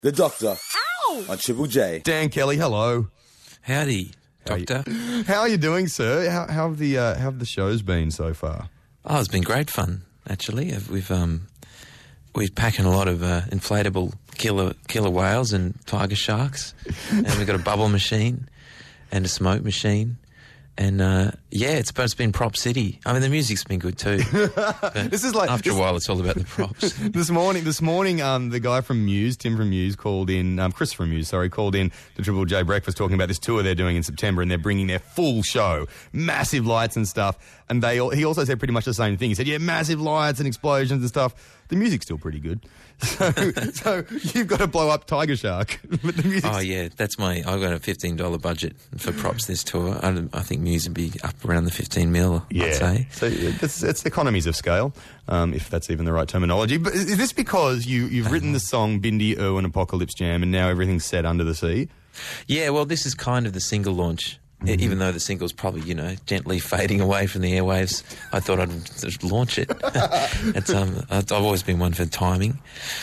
The Doctor. Ow! On Triple J. Dan Kelly, hello. Howdy, Doctor. How are you doing, sir? How have the shows been so far? Oh, it's been great fun, actually. We're packing a lot of inflatable killer whales and tiger sharks, and we've got a bubble machine and a smoke machine. And it's been Prop City. I mean, the music's been good too. This is like after a while, it's all about the props. This morning, the guy from Muse, Tim from Muse, called in. Chris from Muse, called in the Triple J Breakfast talking about this tour they're doing in September, and they're bringing their full show, massive lights and stuff. And he also said pretty much the same thing. He said, "Yeah, massive lights and explosions and stuff. The music's still pretty good." So you've got to blow up Tiger Shark. But the music's... Oh yeah, I've got a $15 budget for props this tour. I think Muse would be up around the 15 mil. Yeah, I'd say. So it's economies of scale, if that's even the right terminology. But is this because you've written the song Bindi Irwin Apocalypse Jam, and now everything's set under the sea? Yeah, well, this is kind of the single launch. Even though the single's probably, gently fading away from the airwaves, I thought I'd just launch it. I've always been one for timing.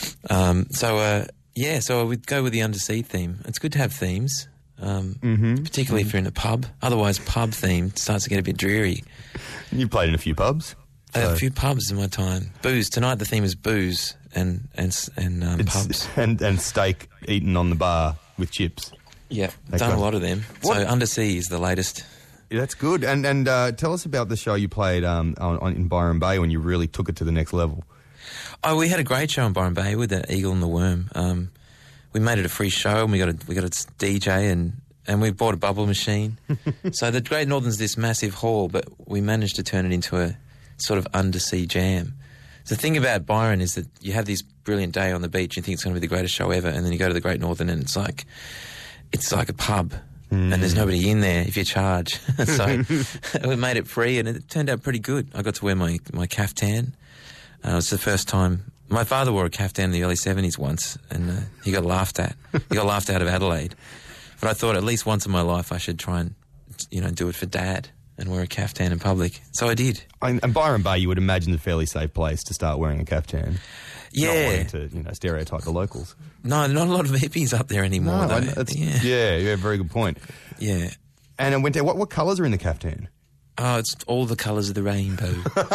So I would go with the undersea theme. It's good to have themes, particularly if you're in a pub. Otherwise, pub theme starts to get a bit dreary. You played in a few pubs. A few pubs in my time. Booze. Tonight the theme is booze and pubs. And steak eaten on the bar with chips. Yeah, done a lot of them. What? So Undersea is the latest. Yeah, that's good. And tell us about the show you played in Byron Bay when you really took it to the next level. Oh, we had a great show in Byron Bay with the Eagle and the Worm. We made it a free show, and we got a DJ, and we bought a bubble machine. So the Great Northern's this massive hall, but we managed to turn it into a sort of undersea jam. The thing about Byron is that you have this brilliant day on the beach, you think it's going to be the greatest show ever, and then you go to the Great Northern and it's like a pub, and there's nobody in there if you charge. So we made it free, and it turned out pretty good. I got to wear my caftan. It was the first time. My father wore a caftan in the early 70s once, and he got laughed at. He got laughed out of Adelaide. But I thought at least once in my life I should try and, do it for Dad and wear a caftan in public. So I did. And Byron Bay, you would imagine, a fairly safe place to start wearing a caftan. Yeah. Not wanting to, stereotype the locals. No, not a lot of hippies up there anymore, though. Yeah, very good point. Yeah. And I went there, what colours are in the caftan? Oh, it's all the colours of the rainbow.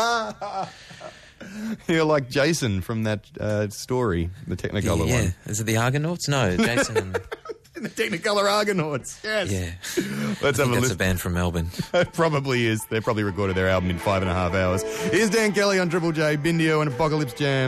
You're like Jason from that story, the Technicolor one. Yeah. Is it the Argonauts? No, Jason and... The Technicolor Argonauts, yes. Yeah. Let's have a listen. That's a band from Melbourne. It probably is. They probably recorded their album in 5.5 hours. Here's Dan Kelly on Triple J, Bindio and Apocalypse Jam.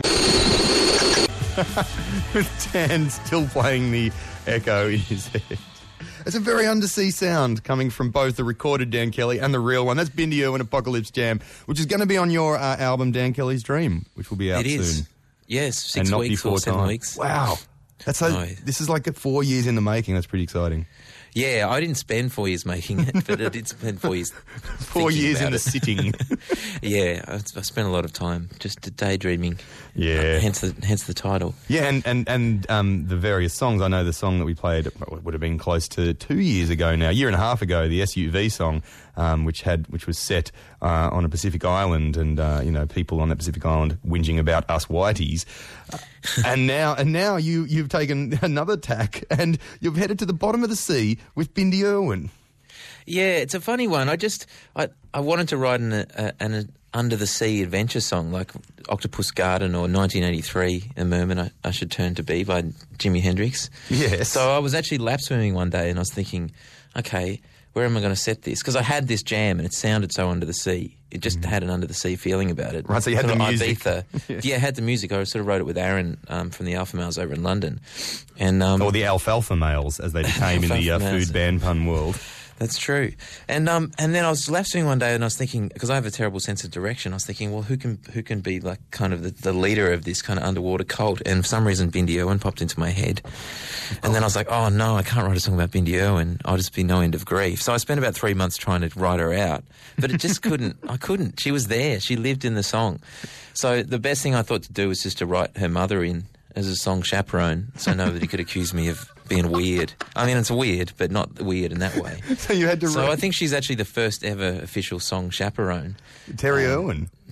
With Dan still playing the echo in his head. It's a very undersea sound coming from both the recorded Dan Kelly and the real one. That's Bindio and Apocalypse Jam, which is going to be on your album Dan Kelly's Dream, which will be out soon. It is. Yes, 6 and not weeks before or 7 time. weeks. Wow. This is like 4 years in the making. That's pretty exciting. Yeah, I didn't spend 4 years making it, but I did spend 4 years 4 years in the sitting. Yeah, I spent a lot of time just daydreaming. Yeah. Hence the title. Yeah, and the various songs. I know the song that we played would have been close to 2 years ago now, a year and a half ago, the SUV song, which was set on a Pacific island, and people on that Pacific island whinging about us whiteys. And now you've taken another tack, and you've headed to the bottom of the sea with Bindi Irwin. Yeah, it's a funny one. I wanted to write an under the sea adventure song like Octopus Garden or 1983, A Merman I Should Turn to Be by Jimi Hendrix. Yes. So I was actually lap swimming one day and I was thinking, okay, where am I going to set this? Because I had this jam and it sounded so under the sea. It just had an under the sea feeling about it. Right, so you had the music. Ibiza. Yeah, I had the music. I sort of wrote it with Aaron from the Alpha Males over in London. And or the Alfalfa Males, as they became in the food band pun world. That's true. And then I was lap swimming one day and I was thinking, because I have a terrible sense of direction, I was thinking, well, who can be like kind of the leader of this kind of underwater cult? And for some reason, Bindi Irwin popped into my head. And then I was like, oh no, I can't write a song about Bindi Irwin. I'll just be no end of grief. So I spent about 3 months trying to write her out, but it just couldn't. I couldn't. She was there. She lived in the song. So the best thing I thought to do was just to write her mother in as a song chaperone, so nobody could accuse me of being weird. I mean, it's weird, but not weird in that way. So you had to So I think she's actually the first ever official song chaperone. Terry Irwin.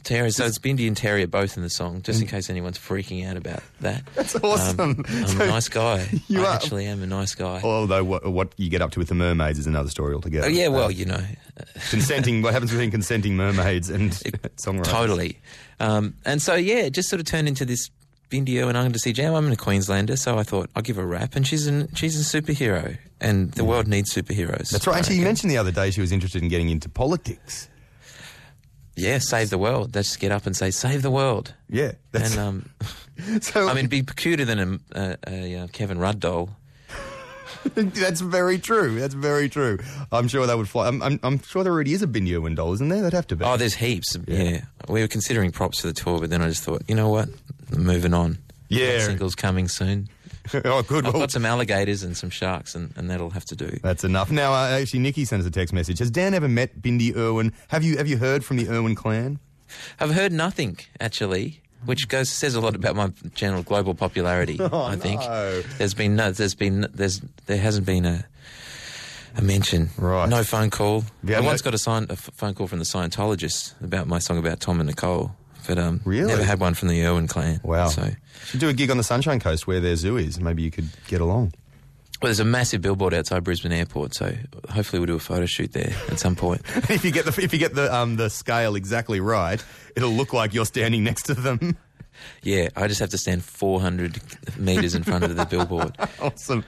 Terrier. So it's Bindi and Terrier both in the song, just in case anyone's freaking out about that. That's awesome. I'm a nice guy. You I are. actually am a nice guy. Although what you get up to with the mermaids is another story altogether. Oh, yeah, well, you know. Consenting, what happens between consenting mermaids and songwriters? Totally. And so, yeah, it just sort of turned into this Bindi Irwin Undersea Jam. I'm a Queenslander, so I thought I'll give her a rap. And she's a superhero, and the world needs superheroes. That's right. Actually, you mentioned the other day she was interested in getting into politics. Yeah, save the world. Let's just get up and say, save the world. Yeah. That's, And, so, I mean, be cuter than a Kevin Rudd doll. that's very true. That's very true. I'm sure that would fly. I'm sure there already is a Bindi Irwin doll, isn't there? There'd have to be. Oh, there's heaps. Yeah. We were considering props for the tour, but then I just thought, you know what? Moving on. Yeah. That single's coming soon. Oh, good. I've Well, got some alligators and some sharks, and that'll have to do. that's enough. Now, actually, Nikki sent us a text message. Has Dan ever met Bindi Irwin? Have you heard from the Irwin clan? I've heard nothing, actually, which says a lot about my general global popularity, I think. no. There hasn't been a mention. Right. No phone call. Yeah, I no- once got a phone call from the Scientologists about my song about Tom and Nicole, but Really? never had one from the Irwin clan. Wow. So, Should do a gig on the Sunshine Coast where their zoo is. Maybe you could get along. well, there's a massive billboard outside Brisbane Airport, so hopefully we'll do a photo shoot there at some point. If you get the scale exactly right, it'll look like you're standing next to them. Yeah, I just have to stand 400 metres in front of the billboard. Awesome.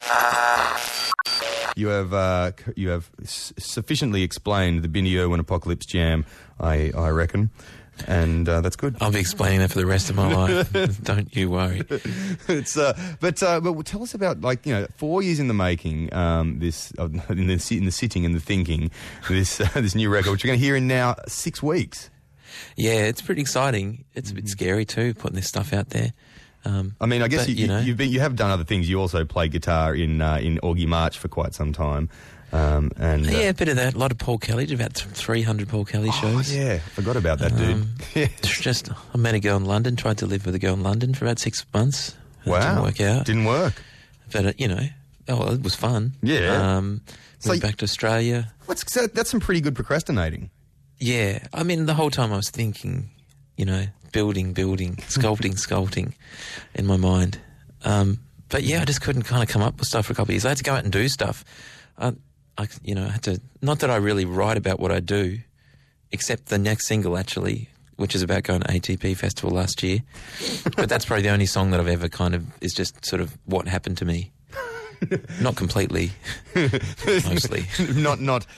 You have sufficiently explained the Bindi Irwin Apocalypse Jam, I reckon, and that's good. I'll be explaining that for the rest of my life. Don't you worry. It's but tell us about 4 years in the making. In the sitting and the thinking. This new record, which you're going to hear in now 6 weeks. Yeah, it's pretty exciting. It's a bit scary too, putting this stuff out there. I mean, I guess but, you have done other things. You also played guitar in Augie March for quite some time. And yeah, a bit of that. A lot of Paul Kelly, about 300 Paul Kelly shows. Oh, yeah, forgot about that, dude. It's just, I met a girl in London, tried to live with a girl in London for about 6 months. Wow. Didn't work out. Didn't work. But, it was fun. Yeah. Went back to Australia. That's some pretty good procrastinating. Yeah. I mean, the whole time I was thinking, building, sculpting in my mind. But yeah, I just couldn't kind of come up with stuff for a couple of years. I had to go out and do stuff. I had to, not that I really write about what I do, except the next single actually, which is about going to ATP Festival last year. But that's probably the only song that I've ever is just sort of what happened to me. Not completely, mostly. not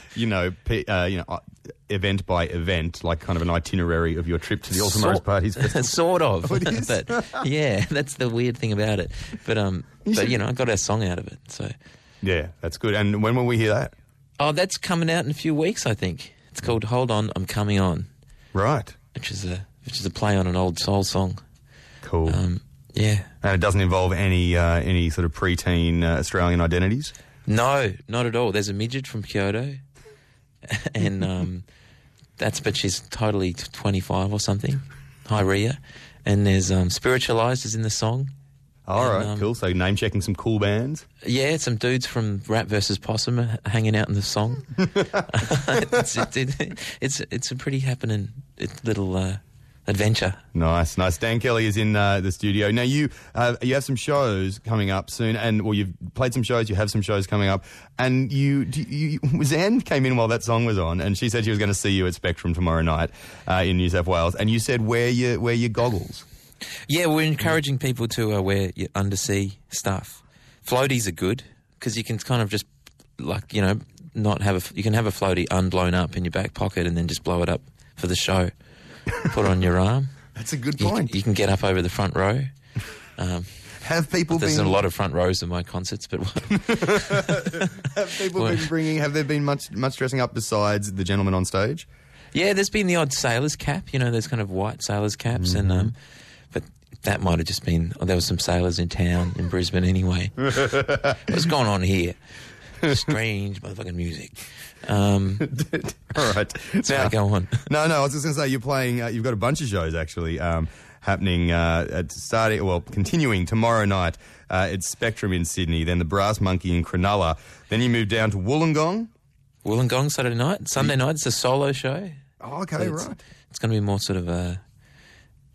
event by event, like kind of an itinerary of your trip to the Ultramars Parties Festival. Sort of. Oh, it is? But yeah, that's the weird thing about it. But I got a song out of it. So Yeah, that's good. And when will we hear that? oh, that's coming out in a few weeks, I think. It's called "Hold On, I'm Coming On," Right. which is a play on an old soul song. Cool. Yeah. And it doesn't involve any sort of preteen Australian identities? No, not at all. There's a midget from Kyoto, and but she's totally 25 or something. Hi, Rhea. And there's Spiritualized is in the song. All right, cool. So name-checking some cool bands? Yeah, some dudes from Rap vs. Possum are hanging out in the song. It's a pretty happening little adventure. Nice. Dan Kelly is in the studio. Now, you have some shows coming up soon, you've played some shows, you have some shows coming up, and Zan came in while that song was on, and she said she was going to see you at Spectrum tomorrow night in New South Wales, and you said wear your goggles. Yeah, we're encouraging people to wear your undersea stuff. Floaties are good because you can kind of just not have you can have a floaty unblown up in your back pocket and then just blow it up for the show. Put it on your arm. That's a good point. You can get up over the front row. Have people There's been a lot of front rows in my concerts, but have there been much dressing up besides the gentleman on stage? yeah, there's been the odd sailor's cap. Those kind of white sailor's caps, and but that might have just been. There was some sailors in town in Brisbane anyway. What's going on here? Strange motherfucking music. All right. Now go on. No, I was just going to say you're playing. You've got a bunch of shows actually happening. Continuing tomorrow night at Spectrum in Sydney. Then the Brass Monkey in Cronulla. Then you move down to Wollongong. Wollongong Saturday night. Sunday night it's a solo show. Oh, okay, So right. It's going to be more sort of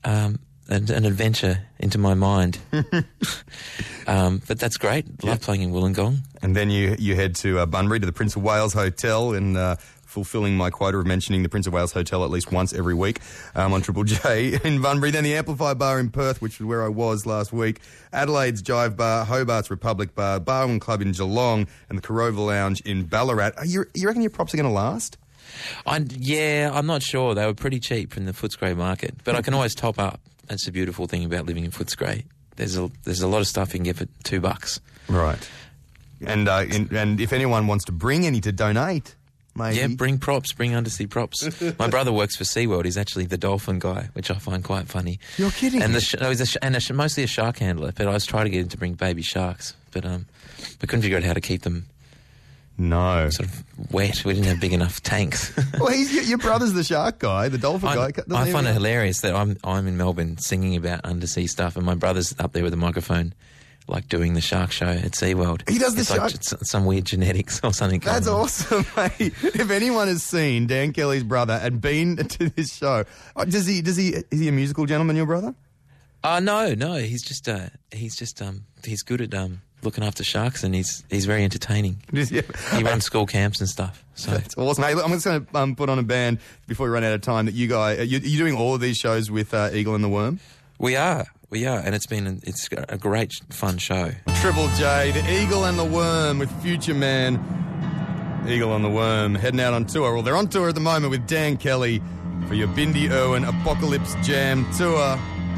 an adventure into my mind. But that's great. Love playing in Wollongong. And then you head to Bunbury, to the Prince of Wales Hotel, and fulfilling my quota of mentioning the Prince of Wales Hotel at least once every week on Triple J in Bunbury. Then the Amplify Bar in Perth, which is where I was last week. Adelaide's Jive Bar, Hobart's Republic Bar, Barwon Club in Geelong, and the Corova Lounge in Ballarat. You reckon your props are going to last? I'm not sure. They were pretty cheap in the Footscray market, but I can always top up. That's the beautiful thing about living in Footscray. There's a lot of stuff you can get for $2. Right. And if anyone wants to bring any to donate, maybe. Yeah, bring props, bring undersea props. My brother works for SeaWorld. He's actually the dolphin guy, which I find quite funny. You're kidding. And he's mostly a shark handler, but I was trying to get him to bring baby sharks, but we couldn't figure out how to keep them sort of wet. We didn't have big enough tanks. Well, your brother's the shark guy, the dolphin guy. I find it hilarious that I'm in Melbourne singing about undersea stuff, and my brother's up there with a microphone, like doing the shark show at SeaWorld. He does the shark... Like some weird genetics or something. That's awesome, mate. If anyone has seen Dan Kelly's brother and been to this show, is he a musical gentleman, your brother? No. He's good at looking after sharks, and he's very entertaining. He runs school camps and stuff. So that's awesome. Hey, look, I'm just going to put on a band before we run out of time that you guys... You're doing all of these shows with Eagle and the Worm? We are, and it's a great fun show. Triple J, the Eagle and the Worm with Future Man. Eagle and the Worm heading out on tour. Well, they're on tour at the moment with Dan Kelly for your Bindi Irwin Apocalypse Jam tour.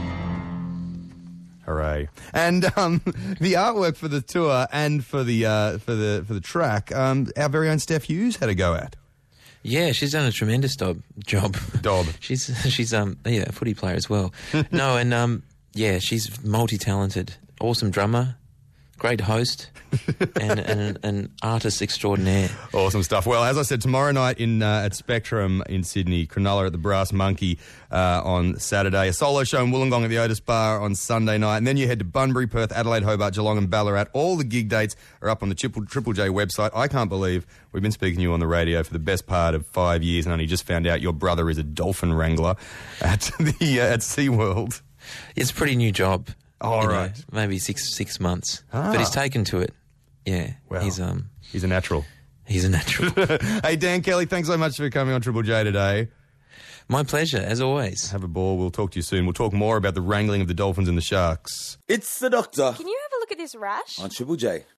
Hooray! And the artwork for the tour and for the track, our very own Steph Hughes had a go at. Yeah, she's done a tremendous job. She's a footy player as well. No, and she's multi-talented, awesome drummer, great host, and an artist extraordinaire. Awesome stuff. Well, as I said, tomorrow night at Spectrum in Sydney, Cronulla at the Brass Monkey on Saturday, a solo show in Wollongong at the Otis Bar on Sunday night, and then you head to Bunbury, Perth, Adelaide, Hobart, Geelong and Ballarat. All the gig dates are up on the Triple J website. I can't believe we've been speaking to you on the radio for the best part of 5 years and only just found out your brother is a dolphin wrangler at SeaWorld. It's a pretty new job. All right. Maybe six months. But he's taken to it. Yeah. Well, he's a natural. He's a natural. Hey, Dan Kelly, thanks so much for coming on Triple J today. My pleasure, as always. Have a ball. We'll talk to you soon. We'll talk more about the wrangling of the dolphins and the sharks. It's the Doctor. Can you have a look at this rash? On Triple J.